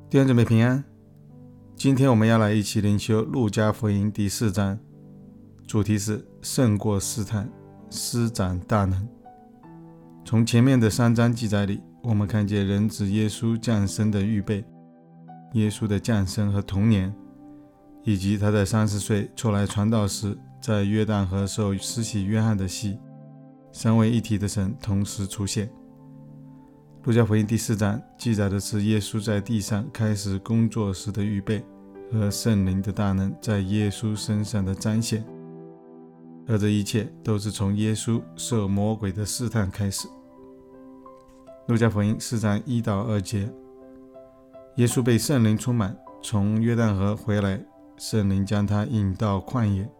弟兄姊妹平安。今天我们要来一起灵修路加福音第4章，主题是胜过试探，施展大能。从前面的3章记载里，我们看见人子耶稣降生的预备，耶稣的降生和童年，以及他在30岁出来传道时在约旦河受施洗约翰的洗，三位一体的神同时出现。路加福音第4章记载的是耶稣在地上开始工作时的预备和圣灵的大能在耶稣身上的彰显，而这一切都是从耶稣受魔鬼的试探开始。路加福音4章1到2节，耶稣被圣灵充满，从约旦河回来，圣灵将他引到旷野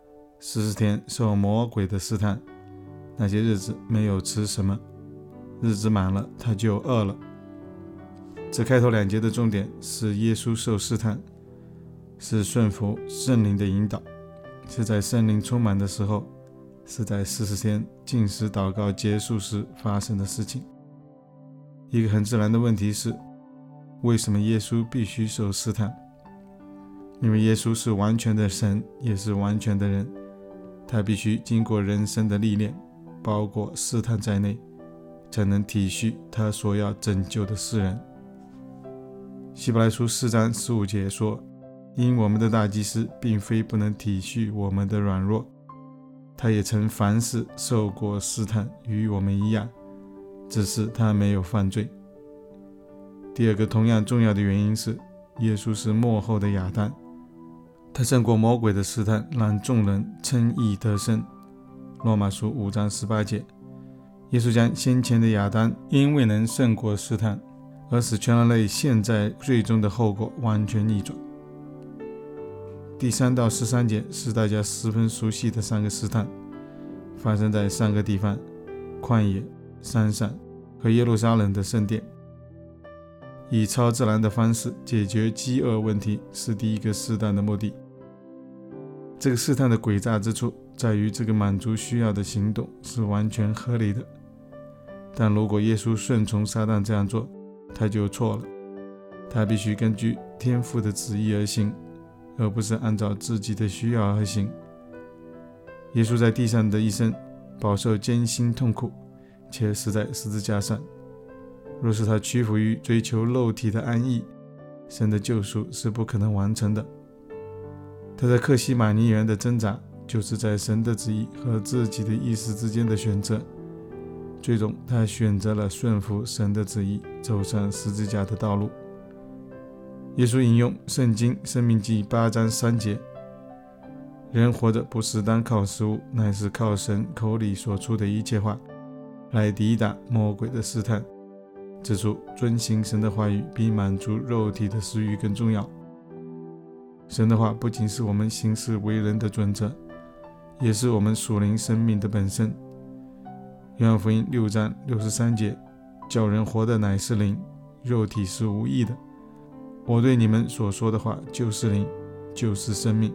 ，40天受魔鬼的试探，那些日子没有吃什么，日子满了，他就饿了。这开头2节的重点是耶稣受试探，是顺服圣灵的引导，是在圣灵充满的时候，是在40天禁食祷告结束时发生的事情。一个很自然的问题是，为什么耶稣必须受试探？因为耶稣是完全的神，也是完全的人，他必须经过人生的历练，包括试探在内，才能体恤他所要拯救的世人。希伯来书4章15节说，因我们的大祭司并非不能体恤我们的软弱，他也曾凡事受过试探，与我们一样，只是他没有犯罪。第二个同样重要的原因是，耶稣是末后的亚当，他胜过魔鬼的试探，让众人称义得生。罗马书5章18节，耶稣将先前的亚当因未能胜过试探，而使全人类现在最终的后果完全逆转。第3到13节是大家十分熟悉的3个试探，发生在3个地方：旷野、山上和耶路撒冷的圣殿。以超自然的方式解决饥饿问题是第一个试探的目的。这个试探的诡诈之处在于，这个满足需要的行动是完全合理的，但如果耶稣顺从撒旦这样做，他就错了。他必须根据天父的旨意而行，而不是按照自己的需要而行。耶稣在地上的一生饱受艰辛痛苦，且死在十字架上。若是他屈服于追求肉体的安逸，神的救赎是不可能完成的。他在客西马尼园的挣扎，就是在神的旨意和自己的意思之间的选择。最终他选择了顺服神的旨意，走上十字架的道路。耶稣引用圣经申命记8章3节，人活着不是单靠食物，乃是靠神口里所出的一切话，来抵挡魔鬼的试探，指出遵行神的话语比满足肉体的食欲更重要。神的话不仅是我们行事为人的准则，也是我们属灵生命的本身。约翰福音6章63节，叫人活的乃是灵，肉体是无益的。我对你们所说的话就是灵，就是生命。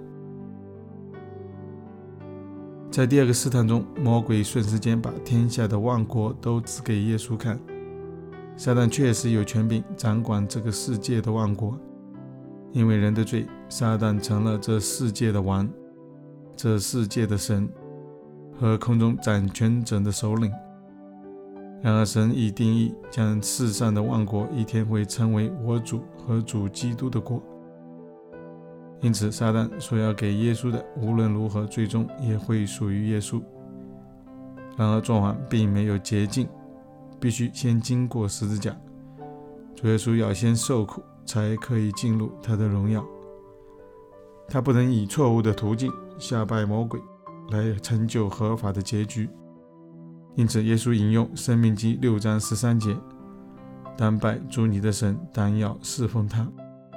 在第2个试探中，魔鬼瞬时间把天下的万国都指给耶稣看。撒旦确实有权柄掌管这个世界的万国，因为人的罪，撒旦成了这世界的王，这世界的神和空中掌权者的首领。然而神已定义，将世上的万国一天会成为我主和主基督的国，因此撒旦所要给耶稣的，无论如何最终也会属于耶稣。然而作王并没有捷径，必须先经过十字架，主耶稣要先受苦，才可以进入他的荣耀。他不能以错误的途径下拜魔鬼，来成就合法的结局。因此耶稣引用申命记6章13节，当拜主你的神，当要侍奉他。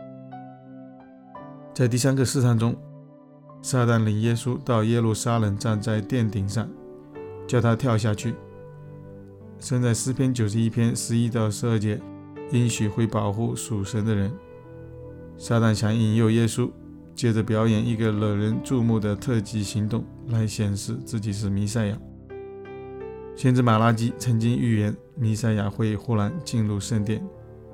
在第3个试探中，撒旦领耶稣到耶路撒冷，站在殿顶上，叫他跳下去。神在诗篇91篇11到12节应许会保护属神的人。撒旦想引诱耶稣，接着表演一个惹人注目的特技行动，来显示自己是弥赛亚。先知马拉基曾经预言弥赛亚会忽然进入圣殿，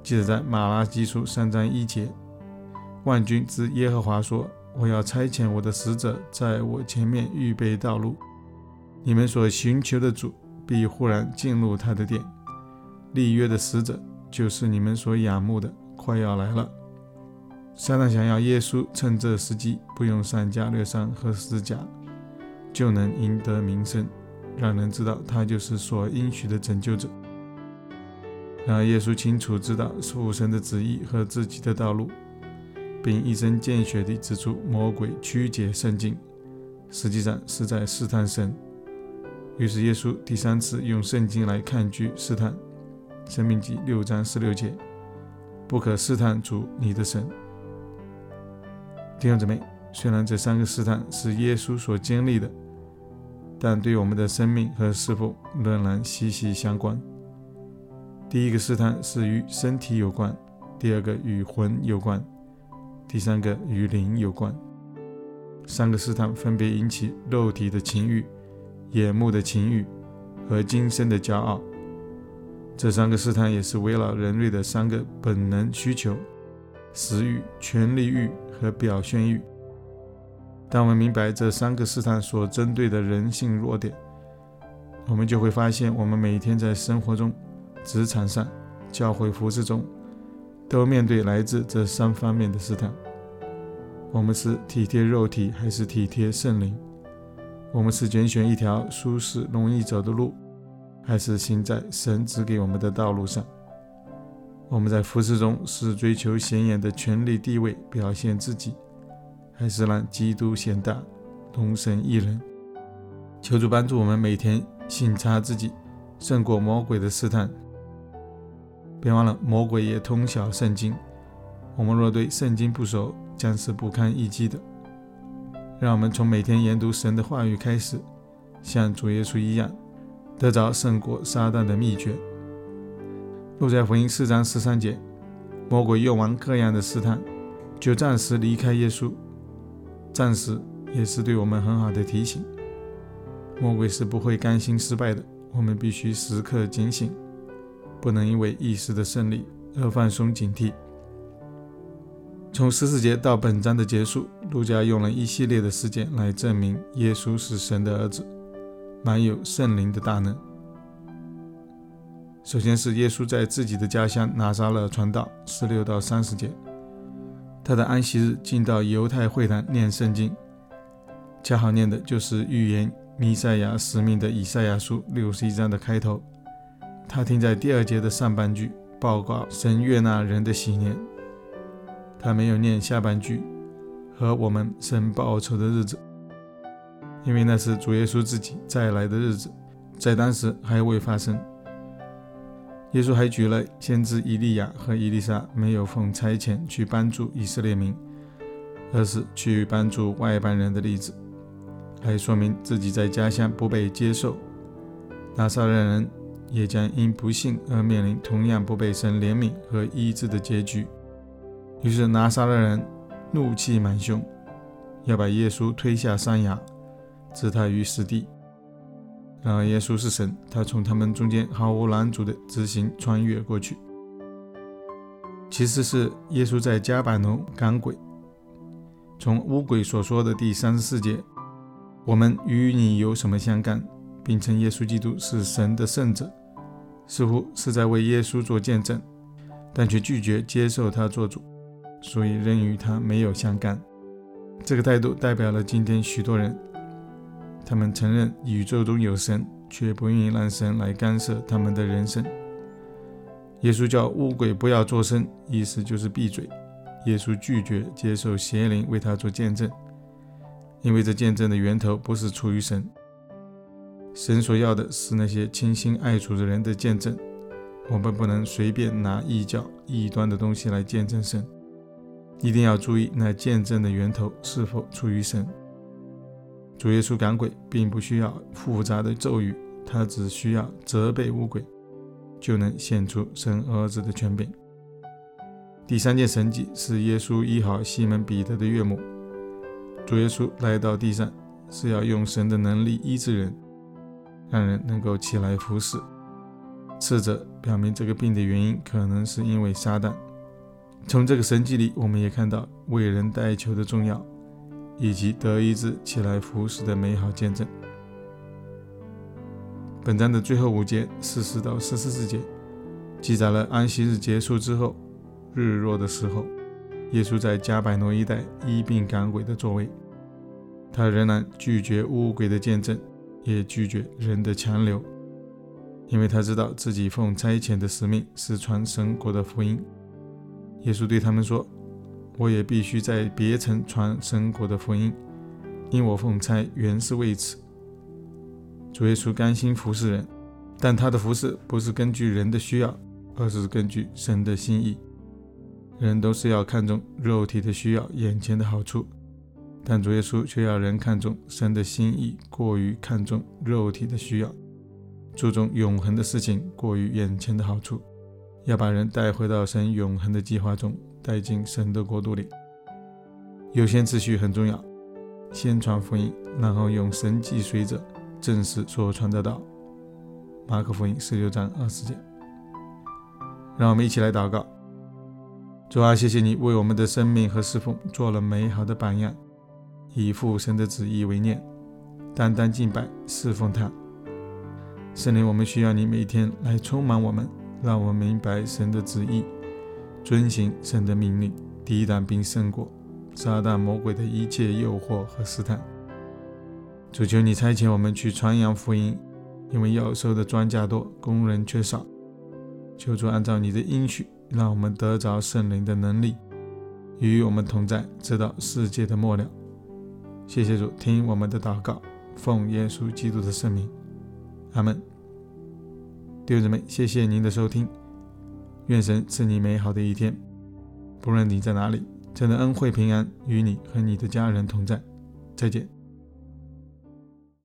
记载在马拉基书3章1节，万军之耶和华说，我要差遣我的使者在我前面预备道路，你们所寻求的主必忽然进入他的殿，立约的使者就是你们所仰慕的快要来了。撒旦想要耶稣趁这时机不用散加略伤和十字架就能赢得名声，让人知道他就是所应许的拯救者。然而耶稣清楚知道父神的旨意和自己的道路，并一针见血地指出魔鬼曲解圣经实际上是在试探神。于是耶稣第3次用圣经来抗拒试探，申命记6章16节，不可试探主你的神。弟兄姊妹，虽然这3个试探是耶稣所经历的，但对我们的生命和侍奉仍然息息相关。第一个试探是与身体有关，第二个与魂有关，第三个与灵有关。3个试探分别引起肉体的情欲、眼目的情欲和今生的骄傲。这3个试探也是围绕人类的3个本能需求：食欲、权力欲和表现欲。当我们明白这3个试探所针对的人性弱点，我们就会发现我们每天在生活中、职场上、教会服事中都面对来自这3方面的试探。我们是体贴肉体还是体贴圣灵？我们是拣选一条舒适容易走的路，还是行在神指给我们的道路上？我们在服事中是追求显眼的权力地位表现自己，还是让基督显大，荣神益人？求主帮助我们每天省察自己，胜过魔鬼的试探。别忘了，魔鬼也通晓圣经，我们若对圣经不熟，将是不堪一击的。让我们从每天研读神的话语开始，像主耶稣一样，得着胜过撒旦的秘诀。路加福音4章13节，魔鬼用完各样的试探，就暂时离开耶稣。暂时也是对我们很好的提醒。魔鬼是不会甘心失败的，我们必须时刻警醒，不能因为一时的胜利而放松警惕。从14节到本章的结束，路加用了一系列的事件来证明耶稣是神的儿子，满有圣灵的大能。首先是耶稣在自己的家乡拿撒勒传道，16到30节。他的安息日进到犹太会堂念圣经，恰好念的就是预言弥赛亚使命的以赛亚书61章的开头。他听在第2节的上半句，报告神悦纳人的喜年。他没有念下半句，和我们神报仇的日子，因为那是主耶稣自己再来的日子，在当时还未发生。耶稣还举了先知以利亚和以利沙没有奉差遣去帮助以色列民，而是去帮助外邦人的例子，来说明自己在家乡不被接受，拿撒勒人也将因不信而面临同样不被神怜悯和医治的结局。于是拿撒勒人怒气满胸，要把耶稣推下山崖，置他于死地。然而耶稣是神，他从他们中间毫无拦阻地直行穿越过去。其次是耶稣在迦百农赶鬼。从污鬼所说的第34节，我们与你有什么相干，并称耶稣基督是神的圣者，似乎是在为耶稣做见证，但却拒绝接受他做主，所以仍与他没有相干。这个态度代表了今天许多人，他们承认宇宙中有神，却不愿意让神来干涉他们的人生。耶稣叫污鬼不要作声，意思就是闭嘴。耶稣拒绝接受邪灵为他做见证，因为这见证的源头不是出于神。神所要的是那些倾心爱主的人的见证，我们不能随便拿异教异端的东西来见证神，一定要注意那见证的源头是否出于神。主耶稣赶鬼并不需要复杂的咒语，他只需要责备污鬼，就能显出神儿子的权柄。第3件神迹是耶稣医好西门彼得的岳母。主耶稣来到地上，是要用神的能力医治人，让人能够起来服侍。次者表明这个病的原因可能是因为撒旦。从这个神迹里，我们也看到为人代求的重要，以及得医治起来服侍的美好见证。本章的最后5节14到14节记载了安息日结束之后，日落的时候，耶稣在加百农一带医病赶鬼的作为。他仍然拒绝污鬼的见证，也拒绝人的强留，因为他知道自己奉差遣的使命是传神国的福音。耶稣对他们说，我也必须在别城传神国的福音，因我奉差原是为此。主耶稣甘心服侍人，但他的服侍不是根据人的需要，而是根据神的心意。人都是要看重肉体的需要，眼前的好处，但主耶稣却要人看重神的心意，过于看重肉体的需要，注重永恒的事情过于眼前的好处，要把人带回到神永恒的计划中，带进神的国度里。优先次序很重要，先传福音，然后用神迹随着证实所传的道。马可福音16章20节。让我们一起来祷告。主啊，谢谢你为我们的生命和侍奉做了美好的榜样，以父神的旨意为念，单单敬拜侍奉他。圣灵，我们需要你每天来充满我们，让我们明白神的旨意，遵行神的命令，抵挡并胜过撒旦魔鬼的一切诱惑和试探。主，求你差遣我们去传扬福音，因为要收的庄稼多，工人却少。求主按照你的应许，让我们得着圣灵的能力，与我们同在，直到世界的末了。谢谢主，听我们的祷告，奉耶稣基督的圣名，阿们。弟兄姊妹，谢谢您的收听，愿神赐你美好的一天。不论你在哪里，神的恩惠平安与你和你的家人同在。再见。